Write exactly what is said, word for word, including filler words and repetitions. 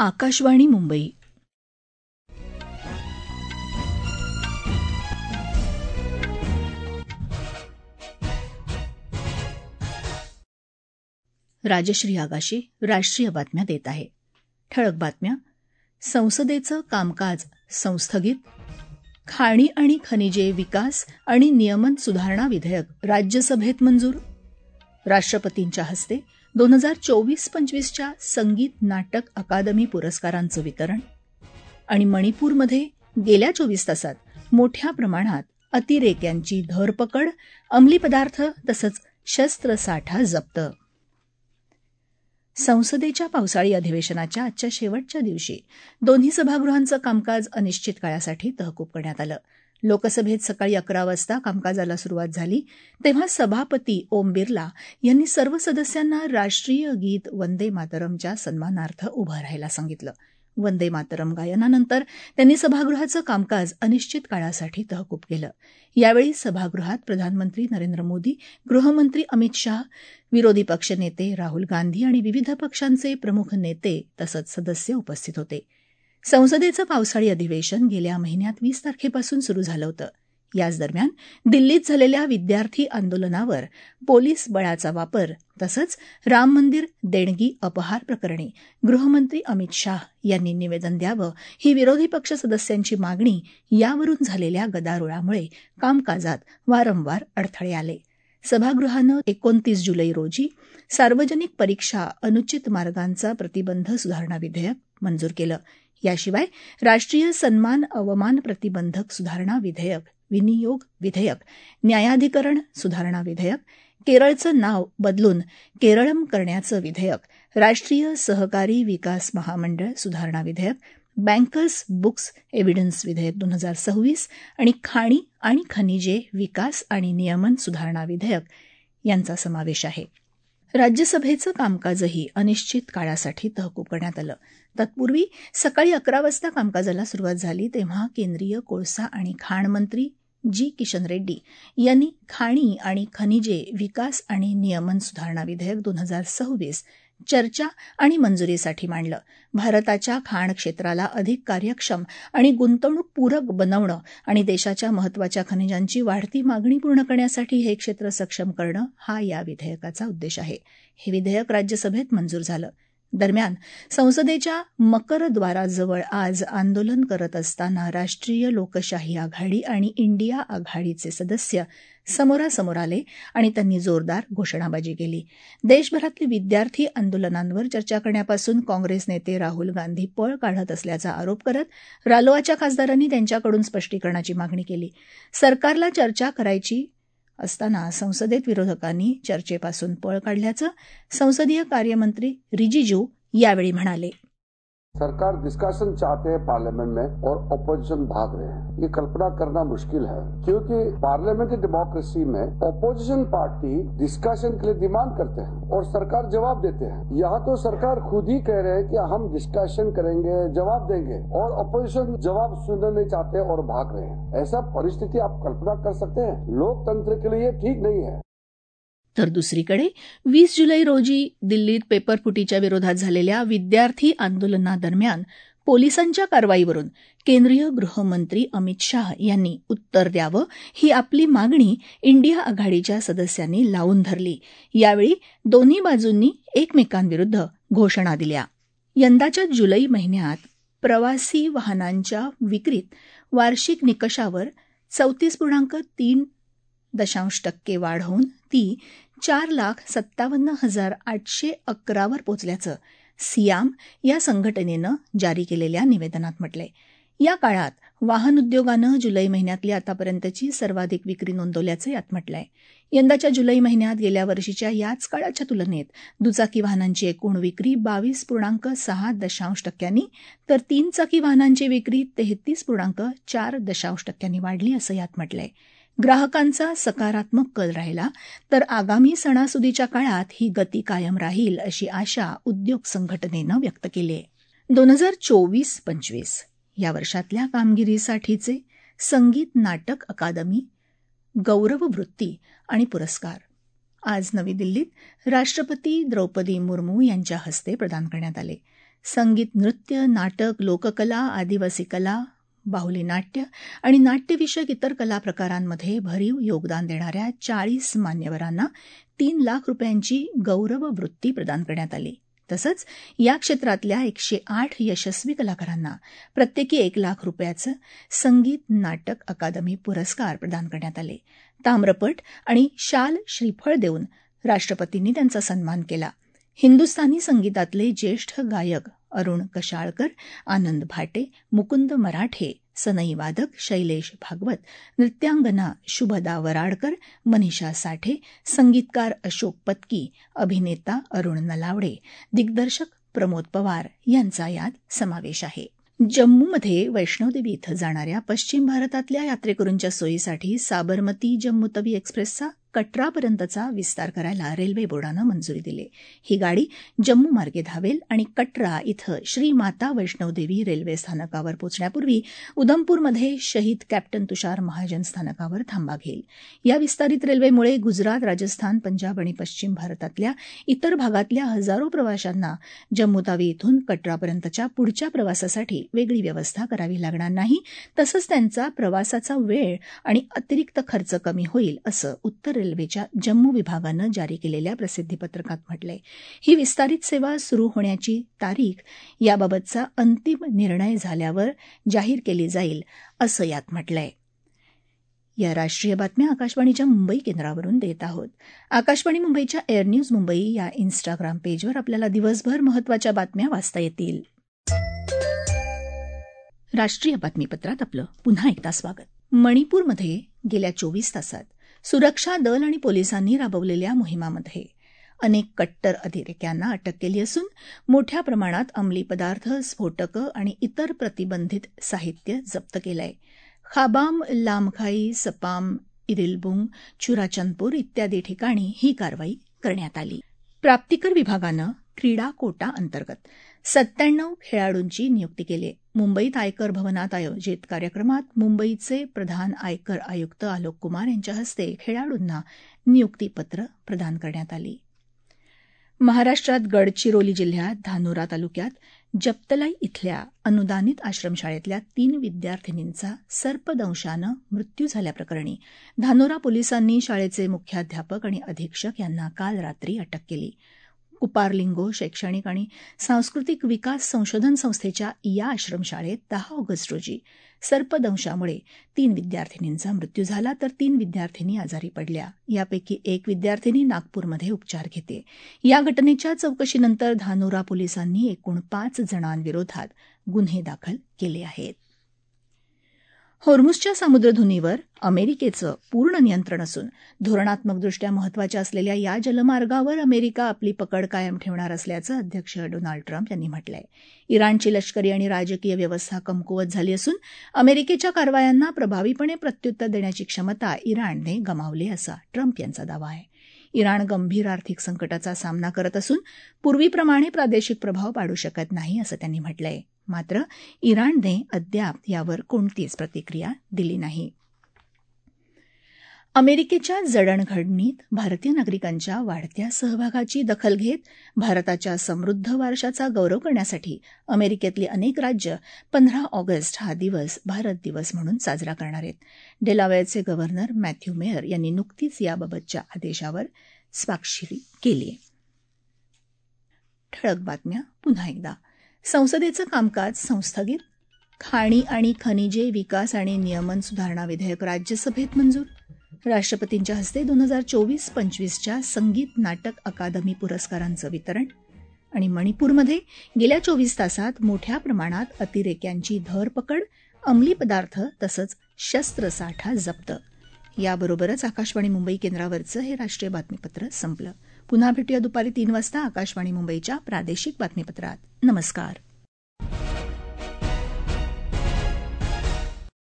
आकाशवाणी मुंबई. राजश्री आगाशे राष्ट्रीय बातम्या देत आहे. ठळक बातम्या. संसदेचं कामकाज संस्थगित. खाणी आणि खनिजे विकास आणि नियमन सुधारणा विधेयक राज्यसभेत मंजूर. राष्ट्रपतींच्या हस्ते दोन हजार चोवीस पंचवीसच्या संगीत नाटक अकादमी पुरस्कारांचं वितरण. आणि मणिपूरमध्ये गेल्या चोवीस तासात मोठ्या प्रमाणात अतिरेक्यांची धरपकड, अंमली पदार्थ तसंच शस्त्रसाठा जप्त. संसदेच्या पावसाळी अधिवेशनाच्या आजच्या शेवटच्या दिवशी दोन्ही सभागृहांचं कामकाज अनिश्चित काळासाठी तहकूब करण्यात आलं. लोकसभेत सकाळी अकरा वाजता कामकाजाला सुरुवात झाली तेव्हा सभापती ओम बिर्ला यांनी सर्व सदस्यांना राष्ट्रीय गीत वंदे मातरमच्या सन्मानार्थ उभं राहायला सांगितलं. वंदे मातरम गायनानंतर त्यांनी सभागृहाचं कामकाज अनिश्चित काळासाठी तहकूब केलं. यावेळी सभागृहात प्रधानमंत्री नरेंद्र मोदी, गृहमंत्री अमित शाह, विरोधी पक्षनेते राहुल गांधी आणि विविध पक्षांचे प्रमुख नेते तसंच सदस्य उपस्थित होते. संसदेचं पावसाळी अधिवेशन गेल्या महिन्यात वीस तारखेपासून सुरू झालं होतं. याच दरम्यान दिल्लीत झालेल्या विद्यार्थी आंदोलनावर पोलीस बळाचा वापर तसंच राम मंदिर देणगी अपहार प्रकरणी गृहमंत्री अमित शाह यांनी निवेदन द्यावं ही विरोधी पक्ष सदस्यांची मागणी यावरून झालेल्या गदारोळामुळे कामकाजात वारंवार अडथळे आले. सभागृहानं एकोणतीस जुलै रोजी सार्वजनिक परीक्षा अनुचित मार्गांचा प्रतिबंध सुधारणा विधेयक मंजूर केलं. याशिवाय राष्ट्रीय सन्मान अवमान प्रतिबंधक सुधारणा विधेयक, विनियोग विधेयक, न्यायाधिकरण सुधारणा विधेयक, केरळचं नाव बदलून केरळम करण्याचं विधेयक, राष्ट्रीय सहकारी विकास महामंडळ सुधारणा विधेयक, बँकर्स बुक्स एव्हिडन्स विधेयक दोन हजार सव्वीस आणि खाणी आणि खनिजे विकास आणि नियमन सुधारणा विधेयक यांचा समावेश आहे. राज्यसभेचं कामकाजही अनिश्चित काळासाठी तहकूब करण्यात आलं. तत्पूर्वी सकाळी अकरा वाजता कामकाजाला सुरुवात झाली तेव्हा केंद्रीय कोळसा आणि खाण मंत्री जी किशन रेड्डी यांनी खाणी आणि खनिजे विकास आणि नियमन सुधारणा विधेयक दोन हजार सव्वीस चर्चा आणि मंजुरीसाठी मांडलं. भारताच्या खाण क्षेत्राला अधिक कार्यक्षम आणि गुंतवणूक पूरक बनवणं आणि देशाच्या महत्वाच्या खनिजांची वाढती मागणी पूर्ण करण्यासाठी हे क्षेत्र सक्षम करणं हा या विधेयकाचा उद्देश आहे. हे विधेयक राज्यसभेत मंजूर झालं. दरम्यान संसदेच्या मकरद्वाराजवळ आज आंदोलन करत असताना राष्ट्रीय लोकशाही आघाडी आणि इंडिया आघाडीचे सदस्य समोरासमोर आले आणि त्यांनी जोरदार घोषणाबाजी केली. देशभरातले विद्यार्थी आंदोलनांवर चर्चा करण्यापासून काँग्रेस नेते राहुल गांधी पळ काढत असल्याचा आरोप करत रालोआच्या खासदारांनी त्यांच्याकडून स्पष्टीकरणाची मागणी केली. सरकारला चर्चा करायची असताना संसदेत विरोधकांनी चर्चेपासून पळ काढल्याचं संसदीय कार्यमंत्री रिजिजू यावेळी म्हणाले. सरकार डिस्कशन चाहते हैं पार्लियामेंट में और ऑपोजिशन भाग रहे हैं. ये कल्पना करना मुश्किल है क्योंकि पार्लियामेंट्री डेमोक्रेसी में ऑपोजिशन पार्टी डिस्कशन के लिए डिमांड करते हैं और सरकार जवाब देते हैं. यहाँ तो सरकार खुद ही कह रहे हैं कि हम डिस्कशन करेंगे, जवाब देंगे और ऑपोजिशन जवाब सुनना नहीं चाहते और भाग रहे हैं. ऐसा परिस्थिति आप कल्पना कर सकते हैं? लोकतंत्र के लिए ठीक नहीं है. तर दुसरीकडे वीस जुलै रोजी दिल्लीत पेपरफुटीच्या विरोधात झालेल्या विद्यार्थी आंदोलनादरम्यान पोलिसांच्या कारवाईवरून केंद्रीय गृहमंत्री अमित शाह यांनी उत्तर द्यावं ही आपली मागणी इंडिया आघाडीच्या सदस्यांनी लावून धरली. यावेळी दोन्ही बाजूंनी एकमेकांविरुद्ध घोषणा दिल्या. यंदाच्या जुलै महिन्यात प्रवासी वाहनांच्या विक्रीत वार्षिक निकषावर चौतीस पूर्णांक तीन दशांश टक्के वाढ होऊन ती चार लाख सत्तावन्न हजार आठशे अकरावर पोचल्याचं सियाम या संघटनेनं जारी केलेल्या निवेदनात म्हटलंय. या काळात वाहन उद्योगानं जुलै महिन्यातली आतापर्यंतची सर्वाधिक विक्री नोंदवल्याचं यात म्हटलंय. यंदाच्या जुलै महिन्यात गेल्या वर्षीच्या याच काळाच्या तुलनेत दुचाकी वाहनांची एकूण विक्री बावीस पूर्णांक सहा दशांश टक्क्यांनी तर तीन चाकी वाहनांची विक्री तेहतीस पूर्णांक चार दशांश टक्क्यांनी वाढली असं यात म्हटलंय. ग्राहकांचा सकारात्मक कल राहिला तर आगामी सणासुदीच्या काळात ही गती कायम राहील अशी आशा उद्योग संघटनेनं व्यक्त केली आहे. दोन हजार चोवीस पंचवीस या वर्षातल्या कामगिरीसाठीचे संगीत नाटक अकादमी गौरववृत्ती आणि पुरस्कार आज नवी दिल्लीत राष्ट्रपती द्रौपदी मुर्मू यांच्या हस्ते प्रदान करण्यात आले. संगीत, नृत्य, नाटक, लोककला, आदिवासी कला, बाहुली नाट्य आणि नाट्यविषयक इतर कला प्रकारांमध्ये भरीव योगदान देणाऱ्या चाळीस मान्यवरांना तीन लाख रुपयांची गौरव वृत्ती प्रदान करण्यात आली. तसंच या क्षेत्रातल्या एकशे आठ यशस्वी कलाकारांना प्रत्येकी एक लाख रुपयाचं संगीत नाटक अकादमी पुरस्कार प्रदान करण्यात आले. ताम्रपट आणि शाल श्रीफळ देऊन राष्ट्रपतींनी त्यांचा सन्मान केला. हिंदुस्थानी संगीतातले ज्येष्ठ गायक अरुण कशाळकर, आनंद भाटे, मुकुंद मराठे, सनई वादक शैलेश भागवत, नृत्यांगना शुभदा वराडकर, मनीषा साठे, संगीतकार अशोक पत्की, अभिनेता अरुण नलावडे, दिग्दर्शक प्रमोद पवार यांचा यात समावेश आहे. जम्मूमध्ये वैष्णोदेवी इथं जाणाऱ्या पश्चिम भारतातल्या यात्रेकरूंच्या सोयीसाठी साबरमती जम्मू तवी एक्सप्रेसचा कटरापर्यंतचा विस्तार करायला रेल्वे बोर्डानं मंजुरी दिली. ही गाडी जम्मू मार्गे धावेल आणि कटरा इथं श्री माता वैष्णोदेवी रेल्वे स्थानकावर पोहोचण्यापूर्वी उधमपूरमध्ये शहीद कॅप्टन तुषार महाजन स्थानकावर थांबा घेईल. या विस्तारित रेल्वेमुळे गुजरात, राजस्थान, पंजाब आणि पश्चिम भारतातल्या इतर भागातल्या हजारो प्रवाशांना जम्मू तावी इथून कटरापर्यंतच्या पुढच्या प्रवासासाठी वेगळी व्यवस्था करावी लागणार नाही. तसंच त्यांचा प्रवासाचा वेळ आणि अतिरिक्त खर्च कमी होईल असं उत्तर रेल्वेच्या जम्मू विभागानं जारी केलेल्या प्रसिद्धीपत्रकात म्हटलंय. ही विस्तारित सेवा सुरू होण्याची तारीख याबाबतचा अंतिम निर्णय झाल्यावर जाहीर केली जाईल असं यात म्हटलंय. या राष्ट्रीय बातम्या आकाशवाणीच्या मुंबई केंद्रावरून देत आहोत. आकाशवाणी मुंबईच्या एअर न्यूज मुंबई या इन्स्टाग्राम पेजवर आपल्याला दिवसभर महत्त्वाच्या बातम्या वाचता येतील. राष्ट्रीय बातमीपत्रात आपलं पुन्हा एकदा स्वागत. मणिपूरमध्ये गेल्या चोवीस तासात सुरक्षा दल आणि पोलिसांनी राबवलेल्या मोहिमामध्ये अनेक कट्टर अतिरेक्यांना अटक केली असून मोठ्या प्रमाणात अंमली पदार्थ, स्फोटकं आणि इतर प्रतिबंधित साहित्य जप्त केलंय. खाबाम, लामखाई, सपाम, इरिलबुंग, चुराचंदपूर इत्यादी ठिकाणी ही कारवाई करण्यात आली. प्राप्तिकर विभागानं क्रीडा कोटा अंतर्गत सत्त्याण्णव खेळाडूंची नियुक्ती केली. मुंबईत आयकर भवनात आयोजित कार्यक्रमात मुंबईचे प्रधान आयकर आयुक्त आलोक कुमार यांच्या हस्ते खेळाडूंना नियुक्तीपत्र प्रदान करण्यात आली. महाराष्ट्रात गडचिरोली जिल्ह्यात धानोरा तालुक्यात जप्तलाई इथल्या अनुदानित आश्रमशाळेतल्या तीन विद्यार्थिनींचा सर्पदंशानं मृत्यू झाल्याप्रकरणी धानोरा पोलिसांनी शाळेचे मुख्याध्यापक आणि अधीक्षक यांना काल रात्री अटक केली. कुपारलिंगो शैक्षणिक आणि सांस्कृतिक विकास संशोधन संस्थेच्या या आश्रमशाळेत दहा ऑगस्ट रोजी सर्पदंशामुळे तीन विद्यार्थिनींचा मृत्यू झाला, तर तीन विद्यार्थिनी आजारी पडल्या. यापैकी एक विद्यार्थिनी नागपूरमध्ये उपचार घेते. या घटनेच्या चौकशीनंतर धानोरा पोलिसांनी एकूण पाच जणांविरोधात गुन्हे दाखल केले आहेत. होर्मुझच्या सामुद्रधुनीवर अमेरिकेचं पूर्ण नियंत्रण असून धोरणात्मकदृष्ट्या महत्त्वाच्या असलेल्या या जलमार्गावर अमेरिका आपली पकड कायम ठेवणार असल्याचं अध्यक्ष डोनाल्ड ट्रम्प यांनी म्हटलंय. इराणची लष्करी आणि राजकीय व्यवस्था कमकुवत झाली असून अमेरिकेच्या कारवायांना प्रभावीपणे प्रत्युत्तर देण्याची क्षमता इराणने गमावली असा ट्रम्प यांचा दावा आहे. इराण गंभीर आर्थिक संकटाचा सामना करत असून पूर्वीप्रमाणे प्रादेशिक प्रभाव पाडू शकत नाही असं त्यांनी म्हटलंय. मात्र इराणने अद्याप यावर कोणतीच प्रतिक्रिया दिली नाही. अमेरिकेच्या जडणघडणीत भारतीय नागरिकांच्या वाढत्या सहभागाची दखल घेत भारताच्या समृद्ध वारशाचा गौरव करण्यासाठी अमेरिकेतली अनेक राज्य पंधरा ऑगस्ट हा दिवस भारत दिवस म्हणून साजरा करणार आहेत. डेलावेअरचे गव्हर्नर मॅथ्यू मेयर यांनी नुकतीच याबाबतच्या आदेशावर स्वाक्षरी केली. ठळक बातम्या पुन्हा एकदा. संसदेचं कामकाज संस्थगित. खाणी आणि खनिजे विकास आणि नियमन सुधारणा विधेयक राज्यसभेत मंजूर. राष्ट्रपतींच्या हस्ते दोन हजार चोवीस पंचवीसच्या संगीत नाटक अकादमी पुरस्कारांचं वितरण. आणि मणिपूरमध्ये गेल्या चोवीस तासात मोठ्या प्रमाणात अतिरेक्यांची धरपकड, अंमली पदार्थ तसंच शस्त्रसाठा जप्त. याबरोबरच आकाशवाणी मुंबई केंद्रावरचं हे राष्ट्रीय बातमीपत्र संपलं. पुन्हा भेटूया दुपारी तीन वाजता आकाशवाणी मुंबईच्या प्रादेशिक बातमीपत्रात. नमस्कार.